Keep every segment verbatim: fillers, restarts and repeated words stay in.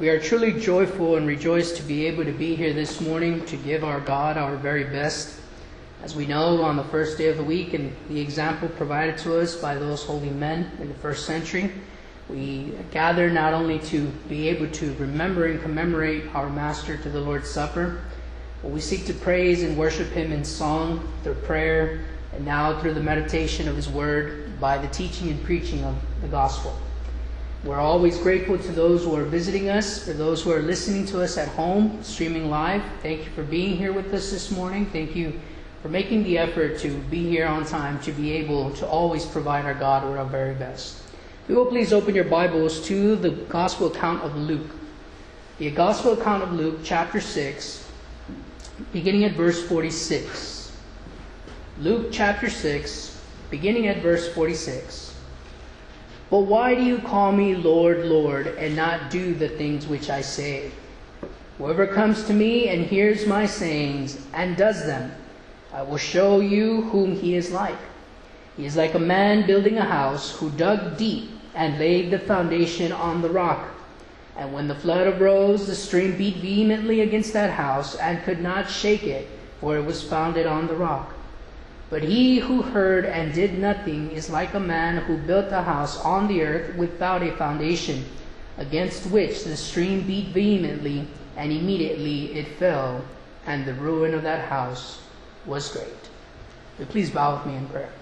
We are truly joyful and rejoiced to be able to be here this morning to give our God our very best. As we know, on the first day of the week, and the example provided to us by those holy men in the first century, we gather not only to be able to remember and commemorate our Master to the Lord's Supper, but we seek to praise and worship Him in song, through prayer, and now through the meditation of His Word by the teaching and preaching of the Gospel. We're always grateful to those who are visiting us, for those who are listening to us at home, streaming live. Thank you for being here with us this morning. Thank you for making the effort to be here on time, to be able to always provide our God with our very best. If you will please open your Bibles to the Gospel account of Luke. The Gospel account of Luke, chapter six, beginning at verse forty-six. Luke chapter six, beginning at verse forty-six. But why do you call me Lord, Lord, and not do the things which I say? Whoever comes to me and hears my sayings and does them, I will show you whom he is like. He is like a man building a house who dug deep and laid the foundation on the rock. And when the flood arose, the stream beat vehemently against that house and could not shake it, for it was founded on the rock. But he who heard and did nothing is like a man who built a house on the earth without a foundation, against which the stream beat vehemently, and immediately it fell, and the ruin of that house was great. Will you please bow with me in prayer?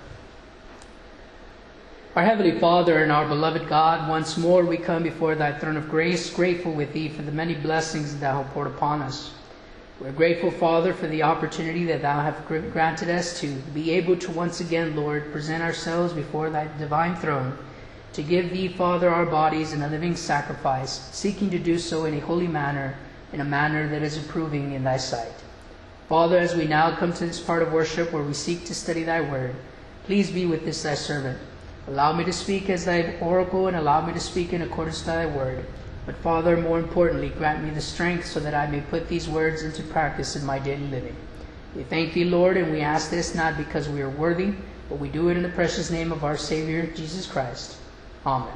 Our Heavenly Father and our beloved God, once more we come before Thy throne of grace, grateful with Thee for the many blessings that Thou hast poured upon us. We're grateful, Father, for the opportunity that Thou hast granted us to be able to once again, Lord, present ourselves before Thy divine throne, to give Thee, Father, our bodies in a living sacrifice, seeking to do so in a holy manner, in a manner that is approving in Thy sight. Father, as we now come to this part of worship where we seek to study Thy word, please be with this Thy servant. Allow me to speak as Thy oracle, and allow me to speak in accordance to Thy word. But Father, more importantly, grant me the strength so that I may put these words into practice in my daily living. We thank Thee, Lord, and we ask this not because we are worthy, but we do it in the precious name of our Savior, Jesus Christ. Amen.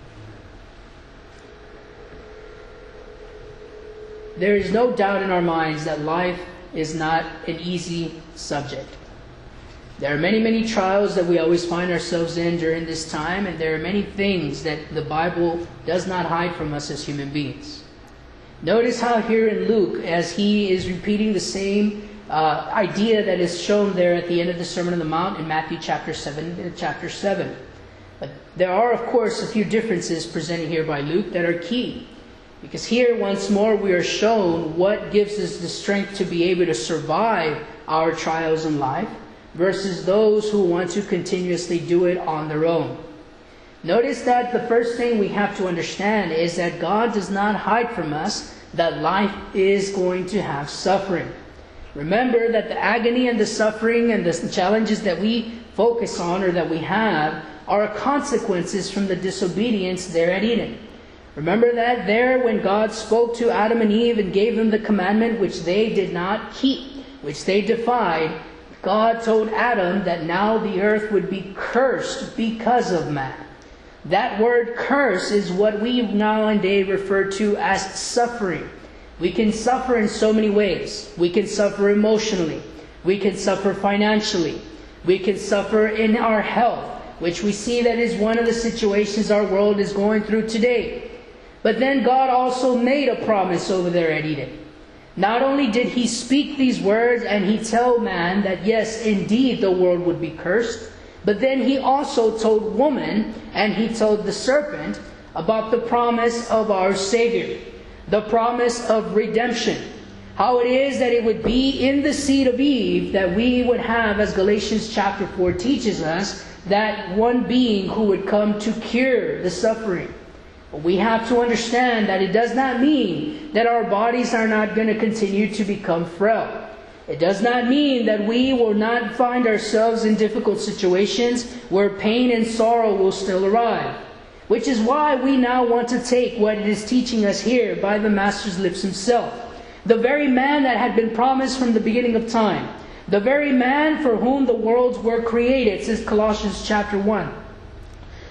There is no doubt in our minds that life is not an easy subject. There are many, many trials that we always find ourselves in during this time, and there are many things that the Bible does not hide from us as human beings. Notice how here in Luke, as he is repeating the same uh, idea that is shown there at the end of the Sermon on the Mount in Matthew chapter seven, chapter seven. But there are, of course, a few differences presented here by Luke that are key. Because here, once more, we are shown what gives us the strength to be able to survive our trials in life, versus those who want to continuously do it on their own. Notice that the first thing we have to understand is that God does not hide from us that life is going to have suffering. Remember that the agony and the suffering and the challenges that we focus on or that we have are consequences from the disobedience there at Eden. Remember that there when God spoke to Adam and Eve and gave them the commandment which they did not keep, which they defied, God told Adam that now the earth would be cursed because of man. That word curse is what we nowadays refer to as suffering. We can suffer in so many ways. We can suffer emotionally. We can suffer financially. We can suffer in our health, which we see that is one of the situations our world is going through today. But then God also made a promise over there at Eden. Not only did He speak these words and He tell man that yes, indeed the world would be cursed, but then He also told woman and He told the serpent about the promise of our Savior, the promise of redemption. How it is that it would be in the seed of Eve that we would have, as Galatians chapter four teaches us, that one being who would come to cure the suffering. We have to understand that it does not mean that our bodies are not going to continue to become frail. It does not mean that we will not find ourselves in difficult situations where pain and sorrow will still arrive. Which is why we now want to take what it is teaching us here by the Master's lips Himself. The very man that had been promised from the beginning of time. The very man for whom the worlds were created, says Colossians chapter one.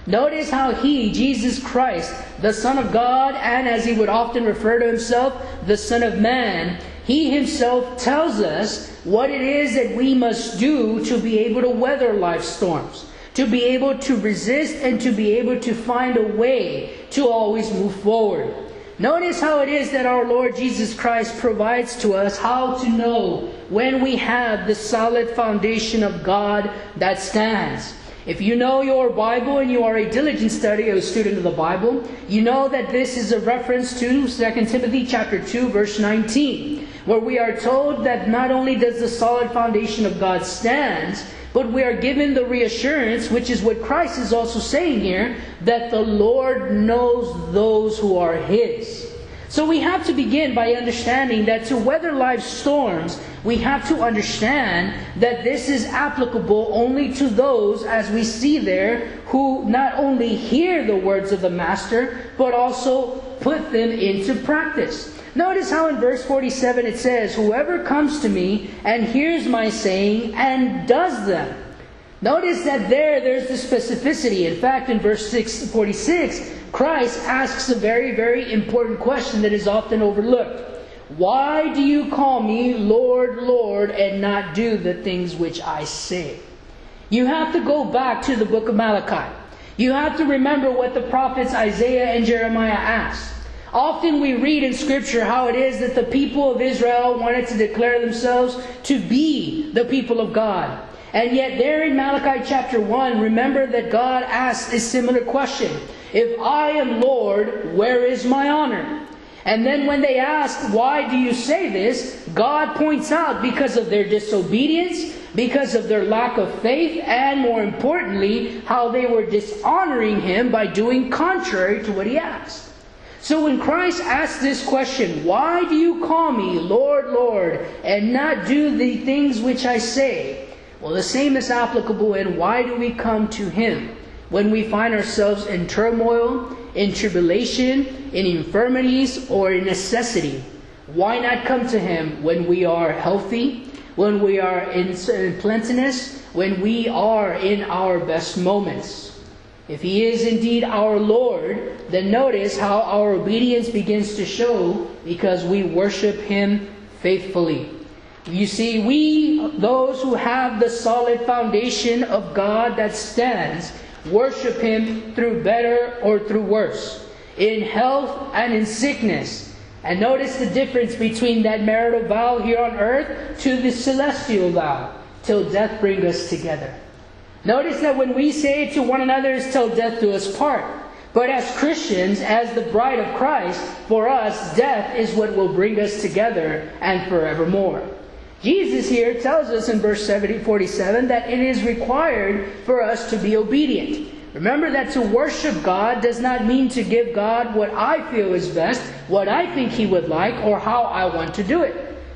Notice how He, Jesus Christ, the Son of God, and as He would often refer to Himself, the Son of Man, He Himself tells us what it is that we must do to be able to weather life's storms, to be able to resist and to be able to find a way to always move forward. Notice how it is that our Lord Jesus Christ provides to us how to know when we have the solid foundation of God that stands. If you know your Bible and you are a diligent study or a student of the Bible, you know that this is a reference to Second Timothy chapter two, verse nineteen, where we are told that not only does the solid foundation of God stand, but we are given the reassurance, which is what Christ is also saying here, that the Lord knows those who are His. So we have to begin by understanding that to weather life's storms, we have to understand that this is applicable only to those, as we see there, who not only hear the words of the Master, but also put them into practice. Notice how in verse forty-seven it says, "Whoever comes to me and hears my saying and does them." Notice that there, there's the specificity. In fact, in verse forty-six, Christ asks a very, very important question that is often overlooked. "Why do you call me Lord, Lord, and not do the things which I say?" You have to go back to the book of Malachi. You have to remember what the prophets Isaiah and Jeremiah asked. Often we read in Scripture how it is that the people of Israel wanted to declare themselves to be the people of God. And yet there in Malachi chapter one, remember that God asked a similar question. "If I am Lord, where is my honor?" And then when they ask, "Why do you say this?" God points out because of their disobedience, because of their lack of faith, and more importantly, how they were dishonoring Him by doing contrary to what He asked. So when Christ asks this question, "Why do you call me Lord, Lord, and not do the things which I say?" Well, the same is applicable in why do we come to Him when we find ourselves in turmoil, in tribulation, in infirmities, or in necessity. Why not come to Him when we are healthy, when we are in plentiness, when we are in our best moments? If He is indeed our Lord, then notice how our obedience begins to show because we worship Him faithfully. You see, we, those who have the solid foundation of God that stands, worship Him through better or through worse, in health and in sickness. And notice the difference between that marital vow here on earth to the celestial vow, "Till death bring us together." Notice that when we say to one another, "Is till death do us part." But as Christians, as the bride of Christ, for us, death is what will bring us together and forevermore. Jesus here tells us in verse forty-seven that it is required for us to be obedient. Remember that to worship God does not mean to give God what I feel is best, what I think He would like, or how I want to do it.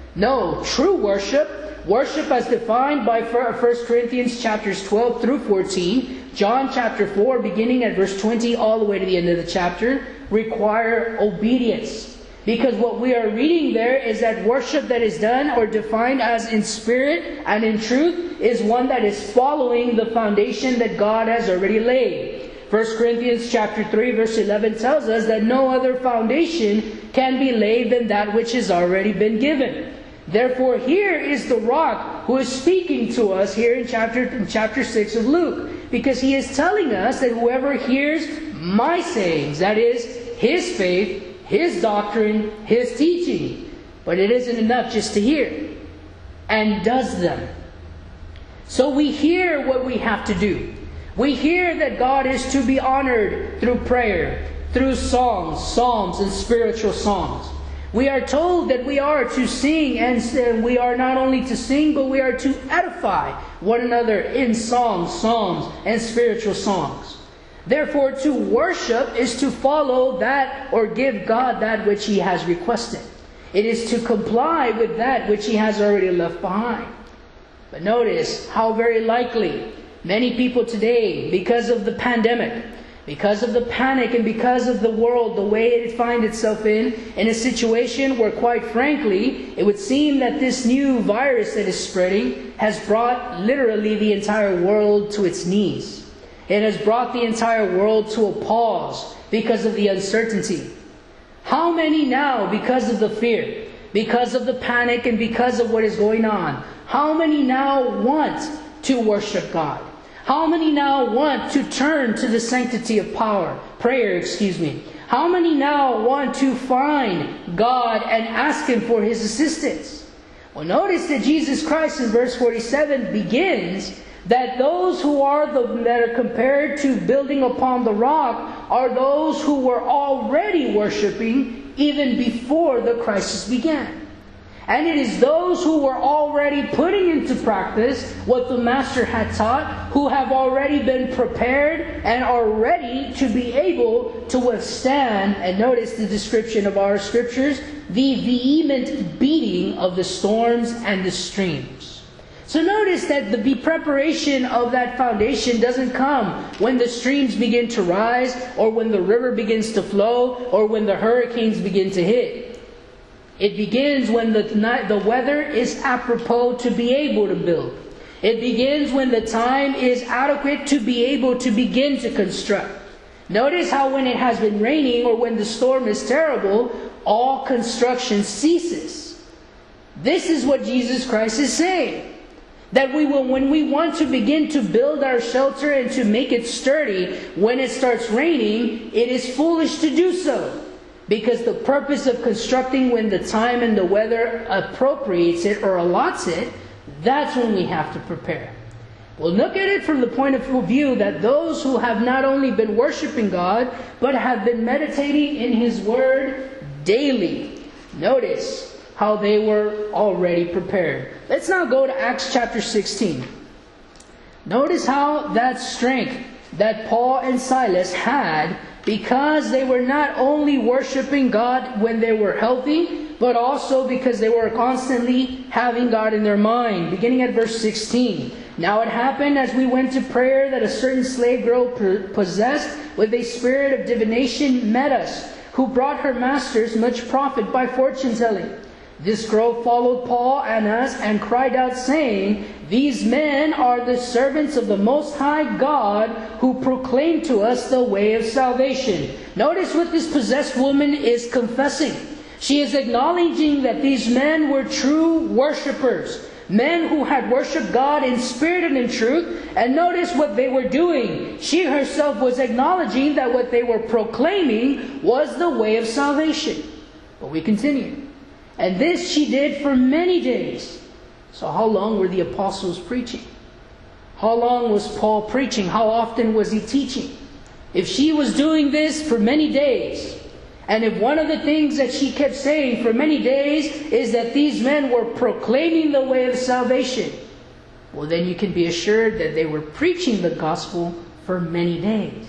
No, true worship, worship as defined by First Corinthians chapters twelve through fourteen, John chapter four beginning at verse twenty all the way to the end of the chapter, require obedience. Because what we are reading there is that worship that is done or defined as in spirit and in truth is one that is following the foundation that God has already laid. First Corinthians chapter three verse eleven tells us that no other foundation can be laid than that which has already been given. Therefore here is the rock who is speaking to us here in chapter, in chapter six of Luke. Because He is telling us that whoever hears my sayings, that is, His faith, His doctrine, His teaching. But it isn't enough just to hear. And does them. So we hear what we have to do. We hear that God is to be honored through prayer, through songs, psalms, and spiritual songs. We are told that we are to sing, and we are not only to sing, but we are to edify one another in songs, psalms, and spiritual songs. Therefore, to worship is to follow that or give God that which He has requested. It is to comply with that which He has already left behind. But notice how very likely many people today, because of the pandemic, because of the panic, and because of the world, the way it finds itself in, in a situation where, quite frankly, it would seem that this new virus that is spreading has brought literally the entire world to its knees. It has brought the entire world to a pause because of the uncertainty. How many now, because of the fear, because of the panic, and because of what is going on, how many now want to worship God? How many now want to turn to the sanctity of power, prayer, excuse me? How many now want to find God and ask Him for His assistance? Well, notice that Jesus Christ in verse forty-seven begins that those who are the, that are compared to building upon the rock are those who were already worshiping even before the crisis began. And it is those who were already putting into practice what the Master had taught, who have already been prepared and are ready to be able to withstand, and notice the description of our scriptures, the vehement beating of the storms and the streams. So notice that the preparation of that foundation doesn't come when the streams begin to rise, or when the river begins to flow, or when the hurricanes begin to hit. It begins when the, the weather is apropos to be able to build. It begins when the time is adequate to be able to begin to construct. Notice how when it has been raining or when the storm is terrible, all construction ceases. This is what Jesus Christ is saying. That we will, when we want to begin to build our shelter and to make it sturdy, when it starts raining, it is foolish to do so. Because the purpose of constructing when the time and the weather appropriates it or allots it, that's when we have to prepare. Well, look at it from the point of view that those who have not only been worshiping God, but have been meditating in His Word daily. Notice how they were already prepared. Let's now go to Acts chapter sixteen. Notice how that strength that Paul and Silas had, because they were not only worshiping God when they were healthy, but also because they were constantly having God in their mind. Beginning at verse sixteen. Now it happened as we went to prayer that a certain slave girl possessed with a spirit of divination met us, who brought her masters much profit by fortune telling. This girl followed Paul and us and cried out, saying, These men are the servants of the Most High God, who proclaim to us the way of salvation. Notice what this possessed woman is confessing. She is acknowledging that these men were true worshippers, men who had worshipped God in spirit and in truth. And notice what they were doing. She herself was acknowledging that what they were proclaiming was the way of salvation. But we continue. And this she did for many days. So how long were the apostles preaching? How long was Paul preaching? How often was he teaching? If she was doing this for many days, and if one of the things that she kept saying for many days is that these men were proclaiming the way of salvation, well, then you can be assured that they were preaching the gospel for many days.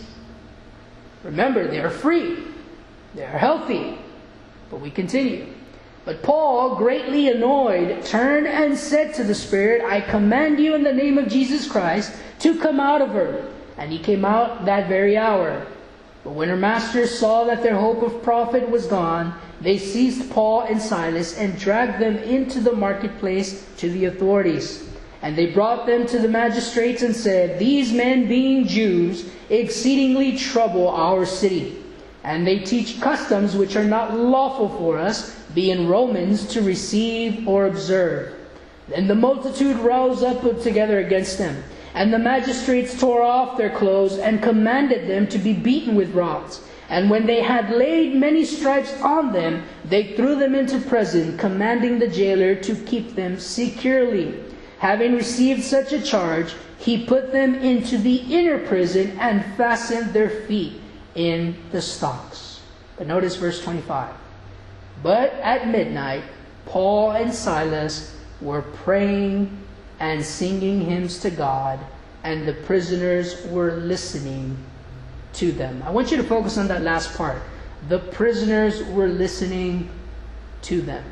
Remember, they are free. They are healthy. But we continue. But Paul, greatly annoyed, turned and said to the spirit, I command you in the name of Jesus Christ to come out of her. And he came out that very hour. But when her masters saw that their hope of profit was gone, they seized Paul and Silas and dragged them into the marketplace to the authorities. And they brought them to the magistrates and said, These men, being Jews, exceedingly trouble our city. And they teach customs which are not lawful for us, being Romans, to receive or observe. Then the multitude rose up together against them. And the magistrates tore off their clothes and commanded them to be beaten with rods. And when they had laid many stripes on them, they threw them into prison, commanding the jailer to keep them securely. Having received such a charge, he put them into the inner prison and fastened their feet in the stocks. But notice verse twenty-five. But at midnight, Paul and Silas were praying and singing hymns to God, and the prisoners were listening to them. I want you to focus on that last part. The prisoners were listening to them.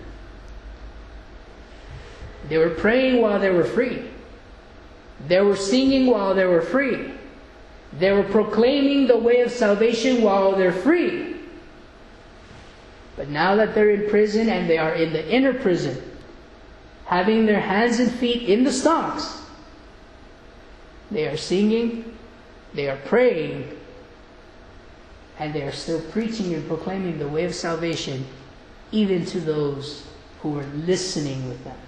They were praying while they were free. They were singing while they were free. They were proclaiming the way of salvation while they're free. But now that they're in prison and they are in the inner prison, having their hands and feet in the stocks, they are singing They are praying, and they are still preaching and proclaiming the way of salvation, even to those who are listening with them.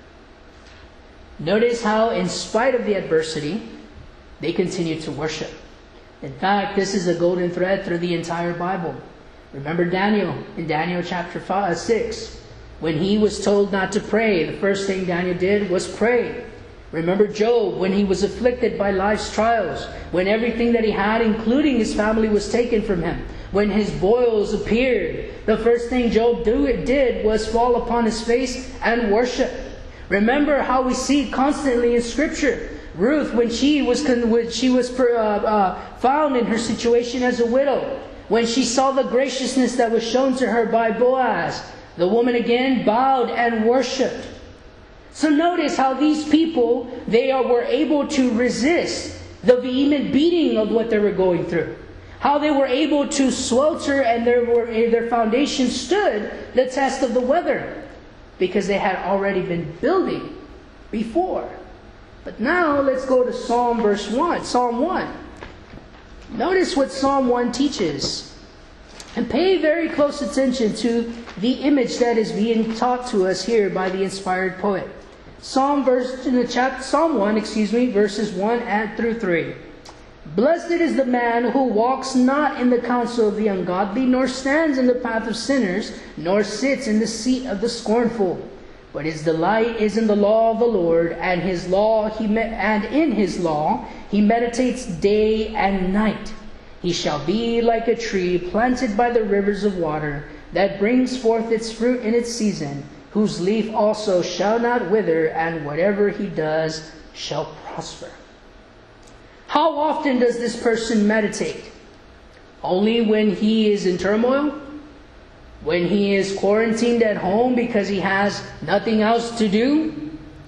Notice how, in spite of the adversity, they continue to worship. In fact, this is a golden thread through the entire Bible. Remember Daniel in Daniel chapter five, six. When he was told not to pray, the first thing Daniel did was pray. Remember Job when he was afflicted by life's trials, when everything that he had, including his family, was taken from him. When his boils appeared, the first thing Job do, did was fall upon his face and worship. Remember how we see constantly in Scripture. Ruth, when she was when she was uh, uh, found in her situation as a widow, when she saw the graciousness that was shown to her by Boaz, the woman again bowed and worshipped. So notice how these people, they are, were able to resist the vehement beating of what they were going through. How they were able to swelter and their, their foundation stood the test of the weather, because they had already been building before. But now let's go to Psalm verse one, Psalm one. Notice what Psalm one teaches. And pay very close attention to the image that is being taught to us here by the inspired poet. Psalm verse in the chapter Psalm one, excuse me, verses one and through three. Blessed is the man who walks not in the counsel of the ungodly, nor stands in the path of sinners, nor sits in the seat of the scornful. But his delight is in the law of the Lord, and his law he me- and in his law he meditates day and night. He shall be like a tree planted by the rivers of water, that brings forth its fruit in its season, whose leaf also shall not wither, and whatever he does shall prosper. How often does this person meditate? Only when he is in turmoil? When he is quarantined at home because he has nothing else to do?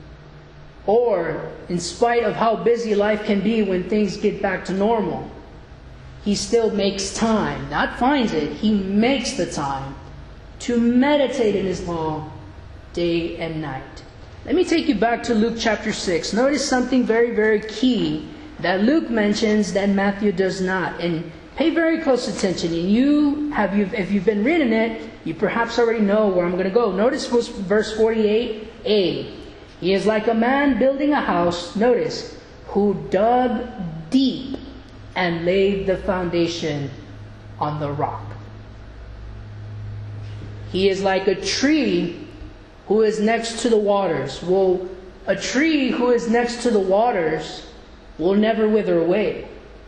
Or, in spite of how busy life can be when things get back to normal, he still makes time, not finds it, he makes the time to meditate in his law day and night. Let me take you back to Luke chapter six. Notice something very, very key that Luke mentions that Matthew does not. And pay very close attention. And you have, you, if you've been reading it, you perhaps already know where I'm going to go. Notice verse forty-eight a. He is like a man building a house, notice, who dug deep and laid the foundation on the rock. He is like a tree who is next to the waters. Well, a tree who is next to the waters will never wither away.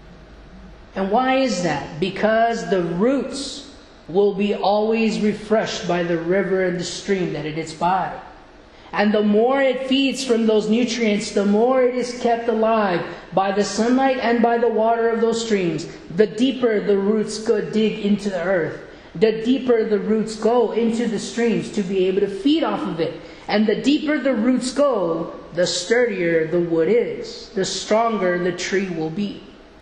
And why is that? Because the roots will be always refreshed by the river and the stream that it is by. And the more it feeds from those nutrients, the more it is kept alive by the sunlight and by the water of those streams. The deeper the roots go dig into the earth, the deeper the roots go into the streams to be able to feed off of it. And the deeper the roots go, the sturdier the wood is, the stronger the tree will be.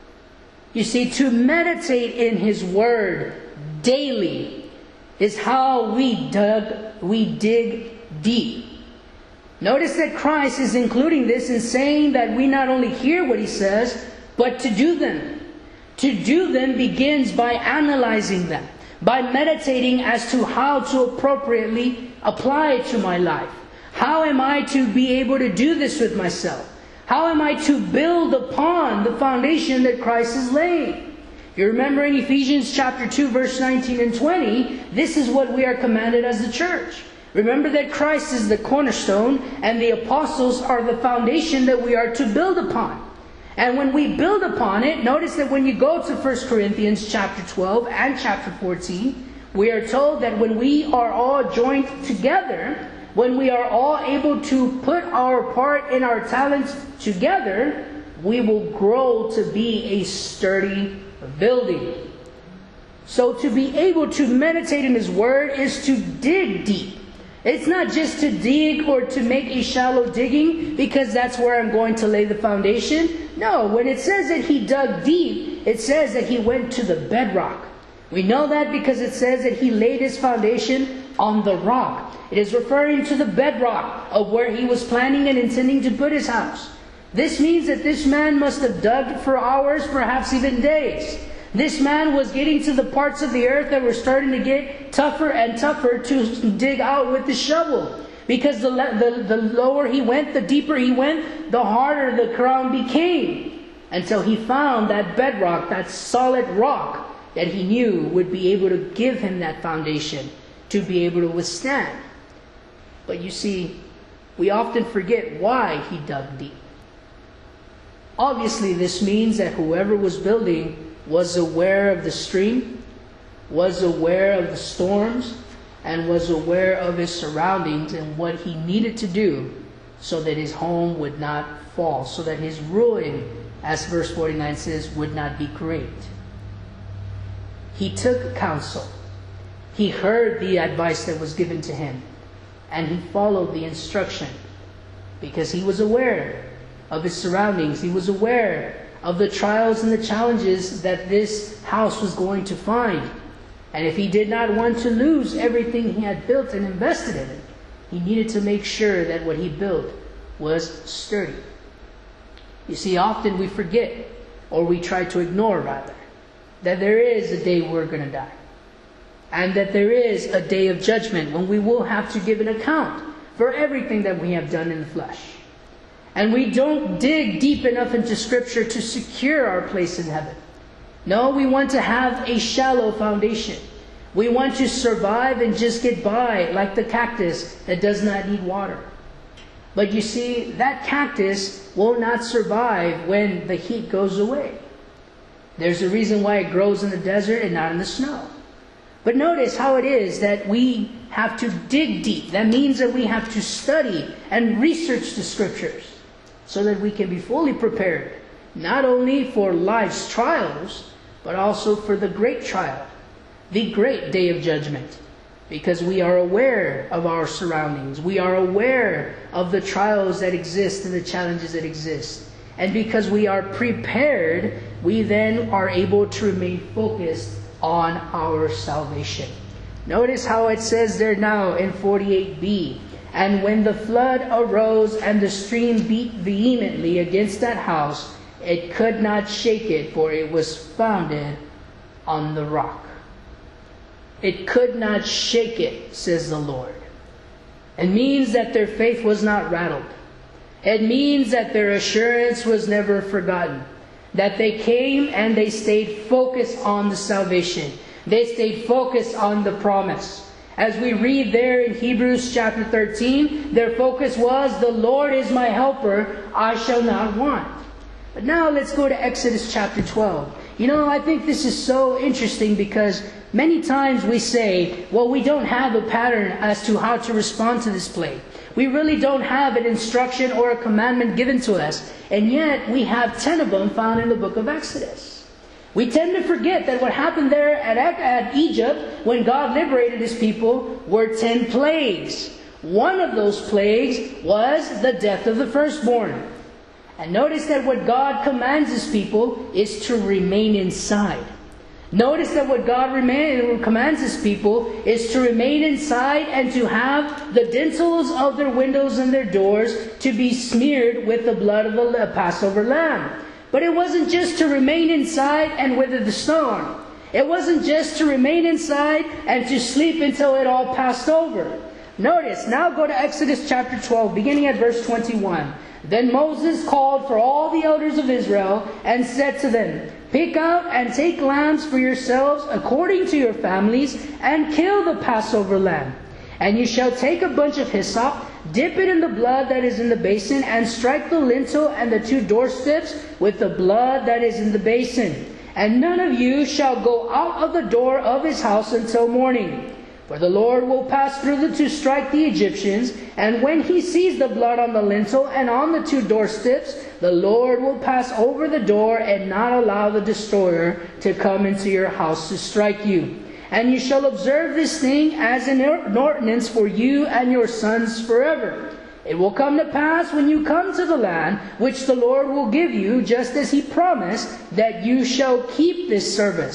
You see, to meditate in His Word daily is how we dug, we dig deep. Notice that Christ is including this in saying that we not only hear what He says, but to do them. To do them begins by analyzing them, by meditating as to how to appropriately apply it to my life. How am I to be able to do this with myself? How am I to build upon the foundation that Christ has laid? You remember in Ephesians chapter two, verse nineteen and twenty, this is what we are commanded as the church. Remember that Christ is the cornerstone and the apostles are the foundation that we are to build upon. And when we build upon it, notice that when you go to First Corinthians chapter twelve and chapter fourteen, we are told that when we are all joined together, when we are all able to put our part and our talents together, we will grow to be a sturdy building. So to be able to meditate in His Word is to dig deep. It's not just to dig or to make a shallow digging because that's where I'm going to lay the foundation. No, when it says that he dug deep, it says that he went to the bedrock. We know that because it says that he laid his foundation on the rock. It is referring to the bedrock of where he was planning and intending to put his house. This means that this man must have dug for hours, perhaps even days. This man was getting to the parts of the earth that were starting to get tougher and tougher to dig out with the shovel. Because the, the, the lower he went, the deeper he went, the harder the ground became. Until he found that bedrock, that solid rock that he knew would be able to give him that foundation to be able to withstand. But you see, we often forget why he dug deep. Obviously, this means that whoever was building was aware of the stream, was aware of the storms, and was aware of his surroundings and what he needed to do so that his home would not fall, so that his ruin, as verse forty-nine says, would not be great. He took counsel. He heard the advice that was given to him, and he followed the instruction because he was aware of his surroundings. He was aware of the trials and the challenges that this house was going to find. And if he did not want to lose everything he had built and invested in it, he needed to make sure that what he built was sturdy. You see, often we forget, or we try to ignore rather, that there is a day we're going to die. And that there is a day of judgment when we will have to give an account for everything that we have done in the flesh. And we don't dig deep enough into Scripture to secure our place in heaven. No, we want to have a shallow foundation. We want to survive and just get by like the cactus that does not need water. But you see, that cactus will not survive when the heat goes away. There's a reason why it grows in the desert and not in the snow. But notice how it is that we have to dig deep. That means that we have to study and research the Scriptures so that we can be fully prepared, not only for life's trials, but also for the great trial, the great day of judgment. Because we are aware of our surroundings. We are aware of the trials that exist and the challenges that exist. And because we are prepared, we then are able to remain focused on our salvation. Notice how it says there now in forty-eight b, and when the flood arose and the stream beat vehemently against that house, it could not shake it, for it was founded on the rock. It could not shake it, says the Lord. It means that their faith was not rattled. It means that their assurance was never forgotten. That they came and they stayed focused on the salvation. They stayed focused on the promise. As we read there in Hebrews chapter thirteen, their focus was, the Lord is my helper, I shall not want. But now let's go to Exodus chapter twelve. You know, I think this is so interesting because many times we say, well, we don't have a pattern as to how to respond to this plague. We really don't have an instruction or a commandment given to us. And yet we have ten of them found in the book of Exodus. We tend to forget that what happened there at, at Egypt when God liberated His people were ten plagues. One of those plagues was the death of the firstborn. And notice that what God commands His people is to remain inside. Notice that what God remain, commands His people is to remain inside and to have the dintles of their windows and their doors to be smeared with the blood of the Passover lamb. But it wasn't just to remain inside and weather the storm. It wasn't just to remain inside and to sleep until it all passed over. Notice, now go to Exodus chapter twelve, beginning at verse twenty-one. Then Moses called for all the elders of Israel and said to them, pick out and take lambs for yourselves according to your families, and kill the Passover lamb. And you shall take a bunch of hyssop, dip it in the blood that is in the basin, and strike the lintel and the two doorsteps with the blood that is in the basin. And none of you shall go out of the door of his house until morning. For the Lord will pass through the, to strike the Egyptians, and when He sees the blood on the lintel and on the two doorsteps, the Lord will pass over the door and not allow the destroyer to come into your house to strike you. And you shall observe this thing as an ordinance for you and your sons forever. It will come to pass when you come to the land which the Lord will give you, just as He promised, that you shall keep this service.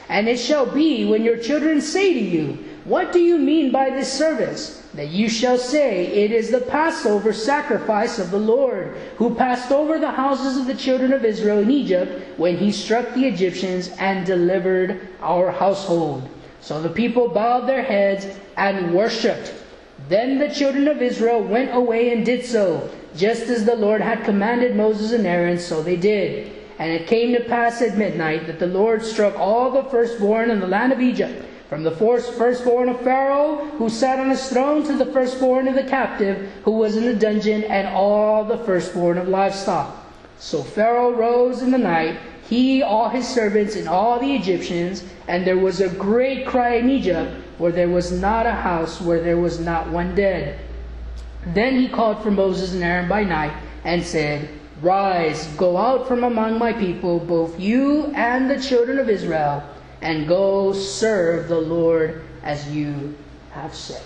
And it shall be, when your children say to you, what do you mean by this service? That you shall say, it is the Passover sacrifice of the Lord, who passed over the houses of the children of Israel in Egypt, when he struck the Egyptians and delivered our household. So the people bowed their heads and worshipped. Then the children of Israel went away and did so, just as the Lord had commanded Moses and Aaron, so they did. And it came to pass at midnight that the Lord struck all the firstborn in the land of Egypt, from the firstborn of Pharaoh, who sat on his throne, to the firstborn of the captive, who was in the dungeon, and all the firstborn of livestock. So Pharaoh rose in the night, he, all his servants, and all the Egyptians, and there was a great cry in Egypt, where there was not a house where there was not one dead. Then he called for Moses and Aaron by night, and said, Rise, go out from among my people, both you and the children of Israel, and go serve the Lord as you have said.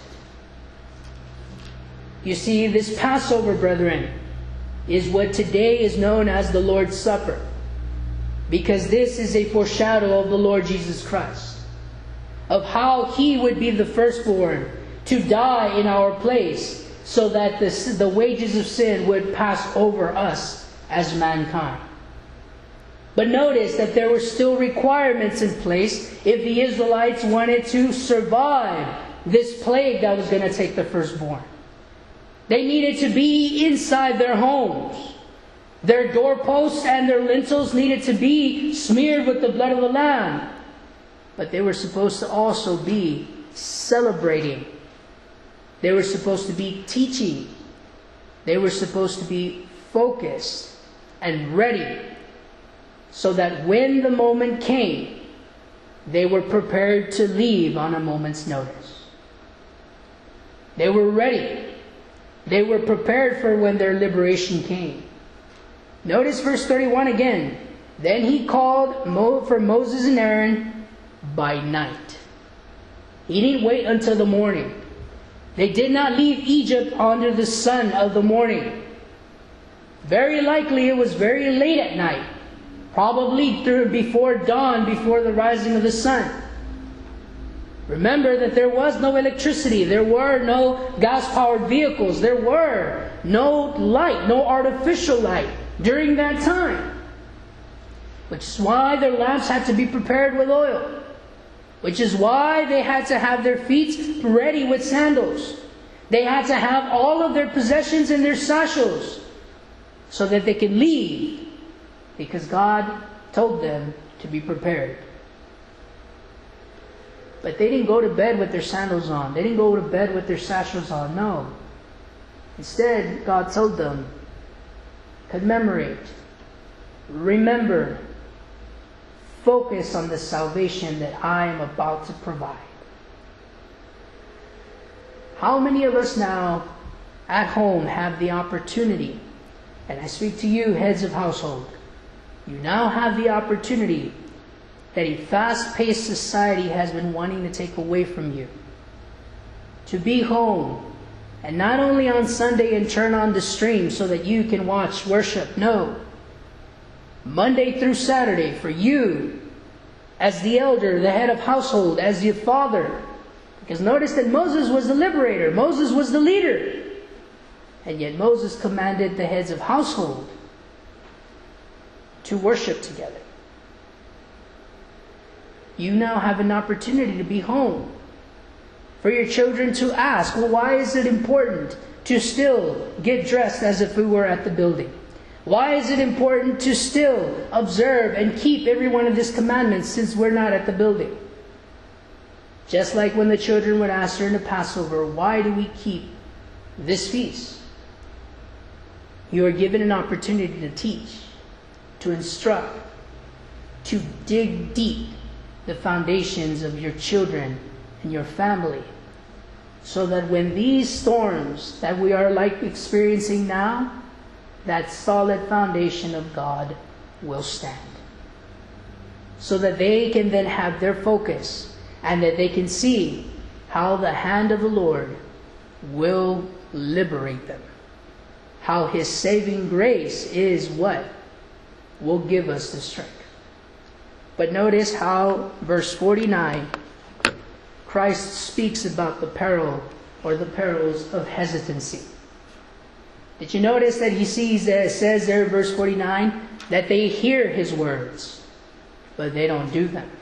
You see, this Passover, brethren, is what today is known as the Lord's Supper, because this is a foreshadow of the Lord Jesus Christ, of how he would be the firstborn to die in our place, so that the, the wages of sin would pass over us as mankind. But notice that there were still requirements in place if the Israelites wanted to survive this plague that was going to take the firstborn. They needed to be inside their homes. Their doorposts and their lintels needed to be smeared with the blood of the Lamb. But they were supposed to also be celebrating. They were supposed to be teaching. They were supposed to be focused and ready, so that when the moment came, they were prepared to leave on a moment's notice. They were ready. They were prepared for when their liberation came. Notice verse thirty-one again. Then he called for Moses and Aaron by night. He didn't wait until the morning. They did not leave Egypt under the sun of the morning. Very likely it was very late at night. Probably through before dawn, before the rising of the sun. Remember that there was no electricity. There were no gas-powered vehicles. There were no light, no artificial light during that time. Which is why their lamps had to be prepared with oil. Which is why they had to have their feet ready with sandals. They had to have all of their possessions in their satchels, so that they could leave, because God told them to be prepared. But they didn't go to bed with their sandals on. They didn't go to bed with their satchels on. No. Instead, God told them, commemorate, remember, focus on the salvation that I am about to provide. How many of us now at home have the opportunity, and I speak to you, heads of household, you now have the opportunity that a fast-paced society has been wanting to take away from you, to be home, and not only on Sunday and turn on the stream so that you can watch worship. No. Monday through Saturday for you, as the elder, the head of household, as the father. Because notice that Moses was the liberator. Moses was the leader. And yet Moses commanded the heads of household to worship together. You now have an opportunity to be home. For your children to ask, well, why is it important to still get dressed as if we were at the building? Why is it important to still observe and keep every one of these commandments since we're not at the building? Just like when the children would ask during the Passover, why do we keep this feast? You are given an opportunity to teach, to instruct, to dig deep the foundations of your children and your family, so that when these storms that we are like experiencing now, that solid foundation of God will stand. So that they can then have their focus, and that they can see how the hand of the Lord will liberate them. How His saving grace is what will give us the strength. But notice how verse forty-nine, Christ speaks about the peril or the perils of hesitancy. Did you notice that he sees that it says there in verse forty-nine that they hear his words, but they don't do them?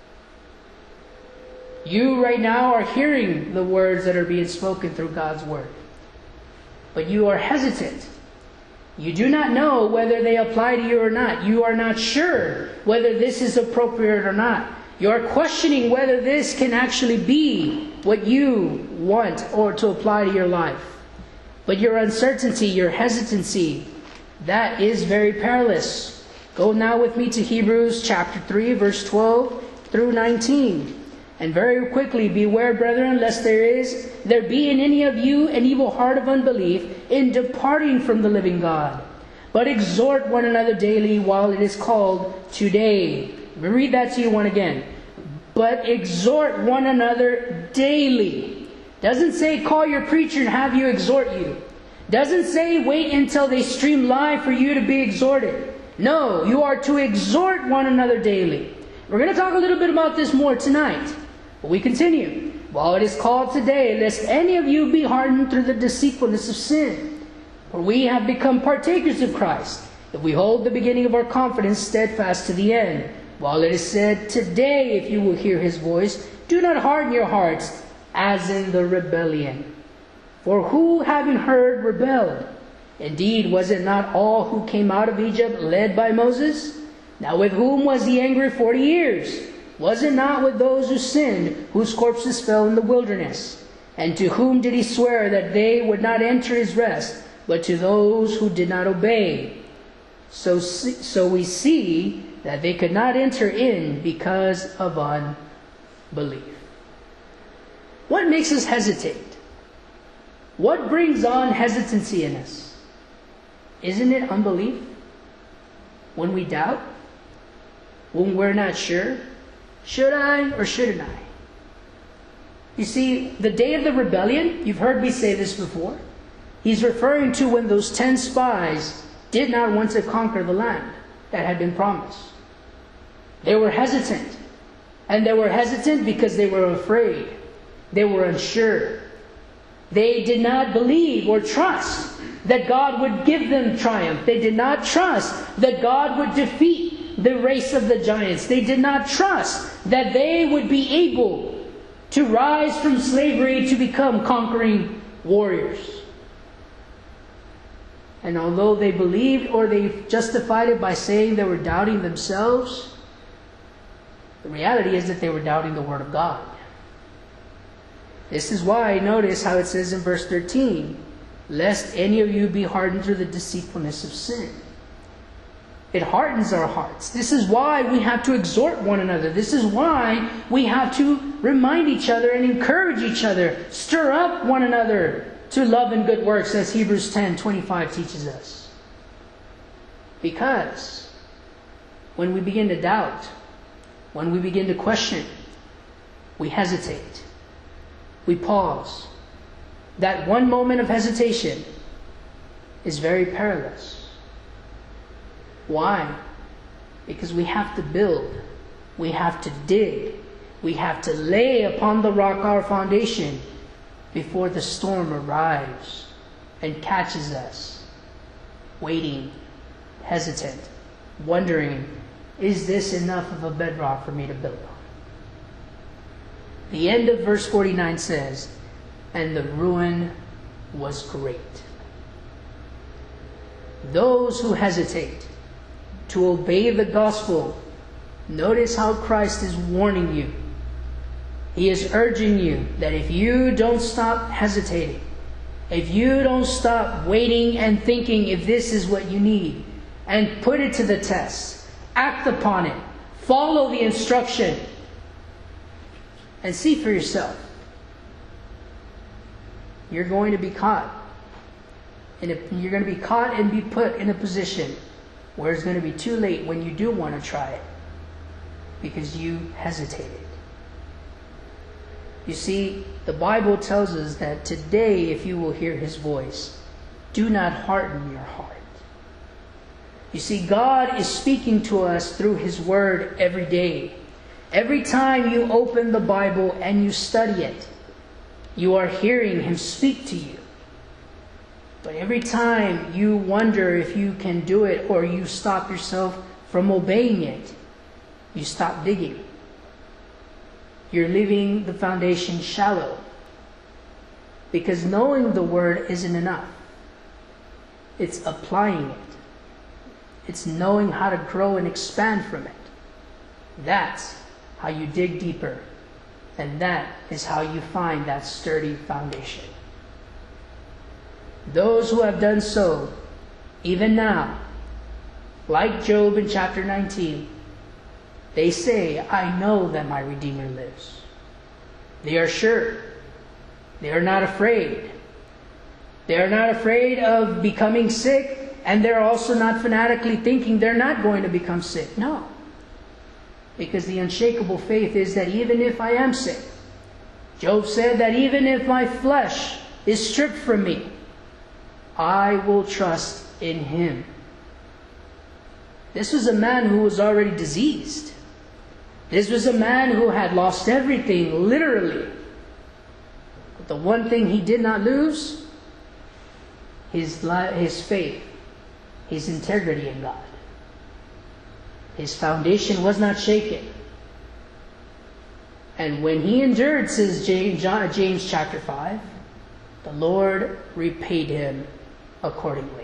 You right now are hearing the words that are being spoken through God's word, but you are hesitant. You do not know whether they apply to you or not. You are not sure whether this is appropriate or not. You are questioning whether this can actually be what you want or to apply to your life. But your uncertainty, your hesitancy, that is very perilous. Go now with me to Hebrews chapter three, verse twelve through nineteen. And very quickly, beware, brethren, lest there is, there be in any of you an evil heart of unbelief in departing from the living God. But exhort one another daily while it is called today. Let me read that to you one again. But exhort one another daily. Doesn't say call your preacher and have you exhort you. Doesn't say wait until they stream live for you to be exhorted. No, you are to exhort one another daily. We're going to talk a little bit about this more tonight. But we continue. While it is called today, lest any of you be hardened through the deceitfulness of sin. For we have become partakers of Christ, if we hold the beginning of our confidence steadfast to the end. While it is said, today, if you will hear his voice, do not harden your hearts, as in the rebellion. For who, having heard, rebelled? Indeed, was it not all who came out of Egypt led by Moses? Now with whom was he angry forty years? Was it not with those who sinned, whose corpses fell in the wilderness? And to whom did he swear that they would not enter his rest, but to those who did not obey? So, so we see that they could not enter in because of unbelief. What makes us hesitate? What brings on hesitancy in us? Isn't it unbelief? When we doubt? When we're not sure? Should I or shouldn't I? You see, the day of the rebellion, you've heard me say this before. He's referring to when those ten spies did not want to conquer the land that had been promised. They were hesitant. And they were hesitant because they were afraid. They were unsure. They did not believe or trust that God would give them triumph. They did not trust that God would defeat the race of the giants. They did not trust that they would be able to rise from slavery to become conquering warriors. And although they believed, or they justified it by saying they were doubting themselves, the reality is that they were doubting the Word of God. This is why, notice how it says in verse thirteen, lest any of you be hardened through the deceitfulness of sin. It hardens our hearts. This is why we have to exhort one another. This is why we have to remind each other and encourage each other. Stir up one another to love and good works, as Hebrews ten twenty-five teaches us. Because when we begin to doubt, when we begin to question, we hesitate. We pause. That one moment of hesitation is very perilous. Why? Because we have to build. We have to dig. We have to lay upon the rock our foundation before the storm arrives and catches us, waiting, hesitant, wondering, is this enough of a bedrock for me to build on? The end of verse forty-nine says, and the ruin was great. Those who hesitate to obey the gospel, notice how Christ is warning you. He is urging you that if you don't stop hesitating, if you don't stop waiting and thinking if this is what you need, and put it to the test, act upon it, follow the instruction, and see for yourself, you're going to be caught. And if you're going to be caught and be put in a position where it's going to be too late when you do want to try it, because you hesitated. You see, the Bible tells us that today, if you will hear his voice, do not harden your heart. You see, God is speaking to us through His Word every day. Every time you open the Bible and you study it, you are hearing Him speak to you. But every time you wonder if you can do it, or you stop yourself from obeying it, you stop digging. You're leaving the foundation shallow. Because knowing the Word isn't enough. It's applying it. It's knowing how to grow and expand from it. That's how you dig deeper. And that is how you find that sturdy foundation. Those who have done so, even now, like Job in chapter nineteen, they say, I know that my Redeemer lives. They are sure. They are not afraid. They are not afraid of becoming sick, and they're also not fanatically thinking they're not going to become sick. No. Because the unshakable faith is that even if I am sick, Job said that even if my flesh is stripped from me, I will trust in Him. This was a man who was already diseased. This was a man who had lost everything, literally. But the one thing he did not lose, his, his faith, his integrity in God. His foundation was not shaken. And when he endured, says James, James chapter five, the Lord repaid him accordingly.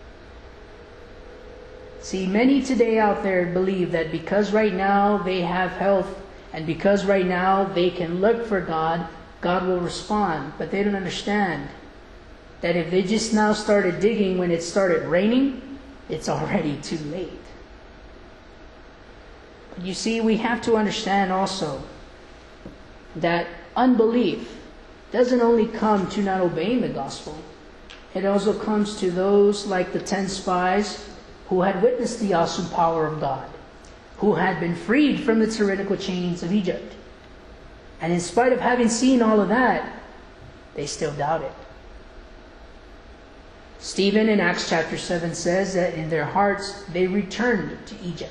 See, many today out there believe that because right now they have health, and because right now they can look for God, God will respond. But they don't understand that if they just now started digging when it started raining, it's already too late. But you see, we have to understand also that unbelief doesn't only come to not obeying the gospel. It also comes to those like the ten spies who had witnessed the awesome power of God, who had been freed from the tyrannical chains of Egypt. And in spite of having seen all of that, they still doubted. Stephen in Acts chapter seven says that in their hearts they returned to Egypt.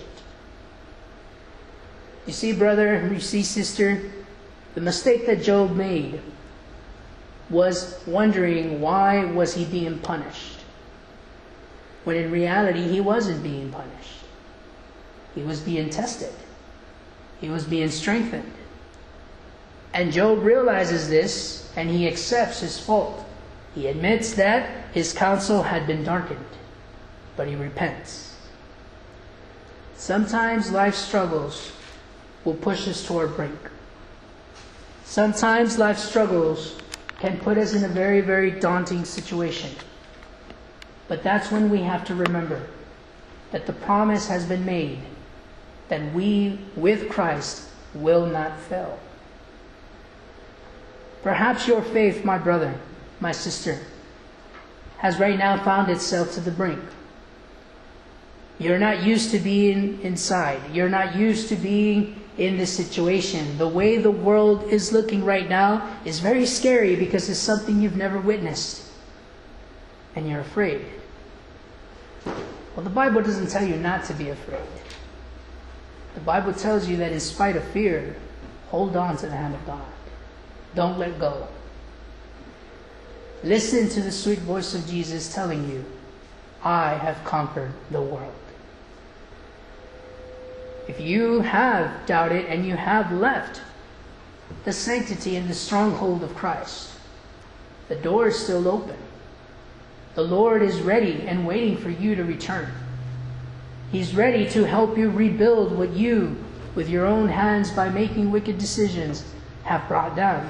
You see, brother, you see, sister, the mistake that Job made was wondering why was he being punished, when in reality he wasn't being punished. He was being tested. He was being strengthened. And Job realizes this, and he accepts his fault. He admits that his counsel had been darkened, but he repents. Sometimes life struggles will push us to our brink. Sometimes life struggles can put us in a very, very daunting situation. But that's when we have to remember that the promise has been made that we, with Christ, will not fail. Perhaps your faith, my brother, my sister, has right now found itself to the brink. You're not used to being inside. You're not used to being in this situation. The way the world is looking right now is very scary because it's something you've never witnessed. And you're afraid. Well, the Bible doesn't tell you not to be afraid. The Bible tells you that in spite of fear, hold on to the hand of God. Don't let go. Listen to the sweet voice of Jesus telling you, I have conquered the world. If you have doubted and you have left the sanctity and the stronghold of Christ, the door is still open. The Lord is ready and waiting for you to return. He's ready to help you rebuild what you, with your own hands by making wicked decisions, have brought down.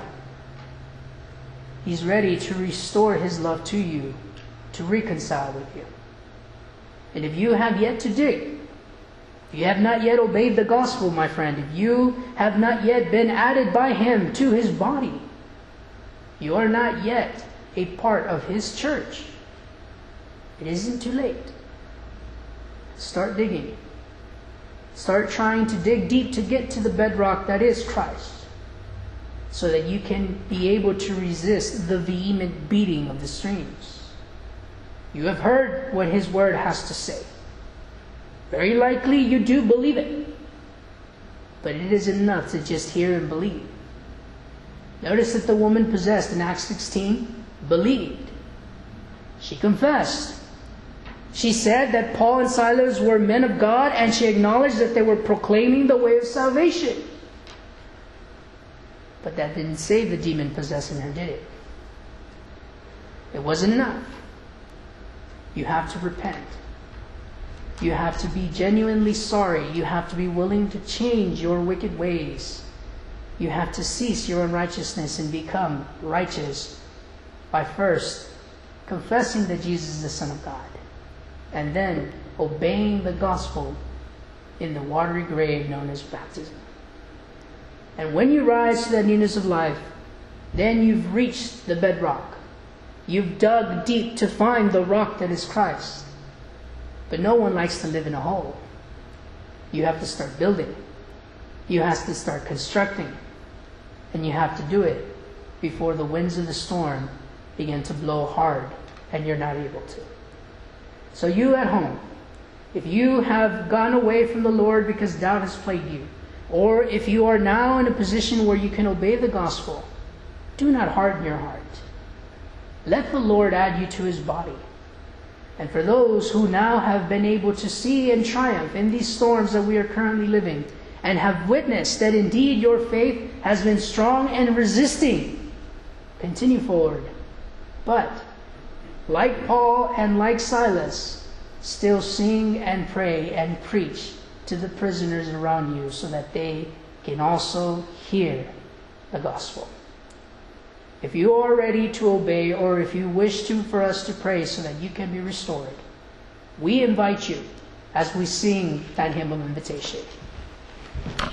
He's ready to restore His love to you, to reconcile with you. And if you have yet to dig, if you have not yet obeyed the gospel, my friend, if you have not yet been added by Him to His body, you are not yet a part of His church. It isn't too late. Start digging. Start trying to dig deep to get to the bedrock that is Christ, so that you can be able to resist the vehement beating of the streams. You have heard what His word has to say. Very likely you do believe it. But it is enough to just hear and believe. Notice that the woman possessed in Acts sixteen believed. She confessed. She said that Paul and Silas were men of God, and she acknowledged that they were proclaiming the way of salvation. But that didn't save the demon possessing her, did it? It wasn't enough. You have to repent. You have to be genuinely sorry. You have to be willing to change your wicked ways. You have to cease your unrighteousness and become righteous by first confessing that Jesus is the Son of God, and then obeying the gospel in the watery grave known as baptism. And when you rise to that newness of life, then you've reached the bedrock. You've dug deep to find the rock that is Christ. But no one likes to live in a hole. You have to start building. You have to start constructing. And you have to do it before the winds of the storm begin to blow hard and you're not able to. So you at home, if you have gone away from the Lord because doubt has plagued you, or if you are now in a position where you can obey the gospel, do not harden your heart. Let the Lord add you to His body. And for those who now have been able to see and triumph in these storms that we are currently living, and have witnessed that indeed your faith has been strong and resisting, continue forward. But, like Paul and like Silas, still sing and pray and preach to the prisoners around you so that they can also hear the gospel. If you are ready to obey, or if you wish to for us to pray so that you can be restored, we invite you as we sing that hymn of invitation.